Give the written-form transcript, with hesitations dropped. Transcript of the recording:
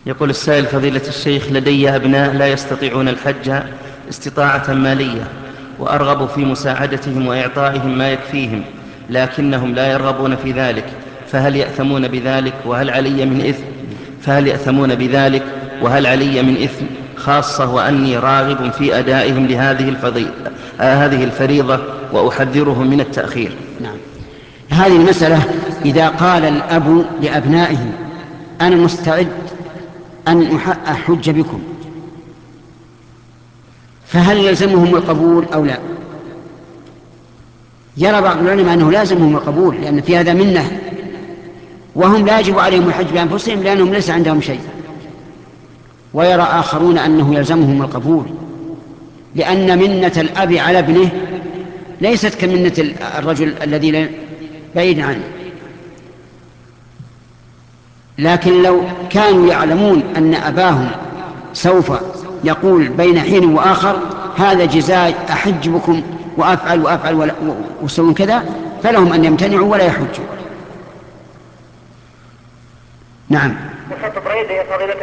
يقول السائل: فضيلة الشيخ، لدي أبناء لا يستطيعون الحج استطاعة مالية، وأرغب في مساعدتهم وإعطائهم ما يكفيهم، لكنهم لا يرغبون في ذلك، فهل يأثمون بذلك وهل علي من إثم؟ خاصة وأني راغب في أدائهم هذه الفريضة، وأحذرهم من التأخير. نعم. هذه المسألة إذا قال الأب لأبنائه: أنا مستعد أن أحج بكم، فهل يلزمهم القبول أو لا؟ يرى بعض العلماء أنه لازمهم القبول، لأن في هذا منة، وهم لا يجب عليهم الحج بأنفسهم لأنهم ليس عندهم شيء. ويرى آخرون أنه يلزمهم القبول، لأن منة الأب على ابنه ليست كمنة الرجل الذي بعيد عنه. لكن لو كانوا يعلمون أن أباهم سوف يقول بين حين وآخر: هذا جزاء، أحج بكم وأفعل وسوون كذا، فلهم أن يمتنعوا ولا يحجوا. نعم.